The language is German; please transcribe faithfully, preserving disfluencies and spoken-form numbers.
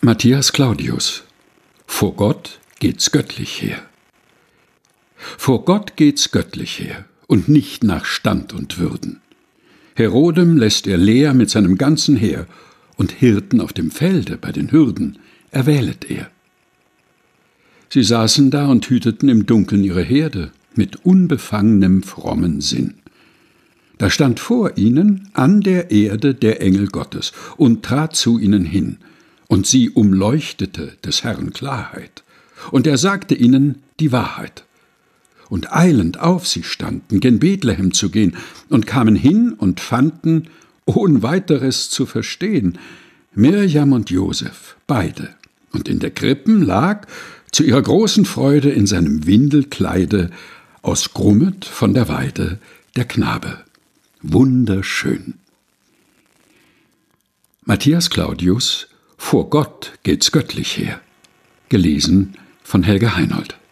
Matthias Claudius. Vor Gott geht's göttlich her. Vor Gott geht's göttlich her und nicht nach Stand und Würden. Herodem lässt er leer mit seinem ganzen Heer, und Hirten auf dem Felde bei den Hürden erwählet er. Sie saßen da und hüteten im Dunkeln ihre Herde mit unbefangenem frommen Sinn. Da stand vor ihnen an der Erde der Engel Gottes und trat zu ihnen hin, und sie umleuchtete des Herrn Klarheit, und er sagte ihnen die Wahrheit. Und eilend auf sie standen, gen Bethlehem zu gehen, und kamen hin und fanden, ohn weiteres zu verstehen, Mirjam und Josef, beide, und in der Krippen lag, zu ihrer großen Freude in seinem Windelkleide, aus Grummet von der Weide, der Knabe, wunderschön. Matthias Claudius. Vor Gott geht's göttlich her. Gelesen von Helge Heinold.